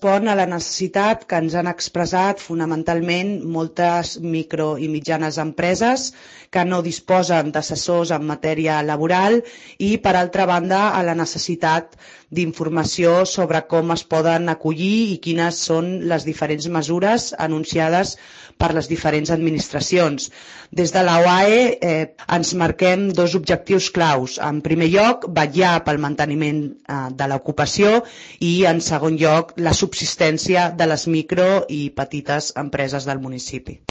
respon a la necessitat que ens han expressat fonamentalment moltes micro i mitjanes empreses que no disposen d'assessors en matèria laboral i, per altra banda, a la necessitat d'informació sobre com es poden acollir i quines són les diferents mesures anunciades per les diferents administracions. Des de la OAE ens marquem dos objectius claus. En primer lloc, vetllar pel manteniment de l'ocupació i, en segon lloc, la subsistència de les micro i petites empreses del municipi.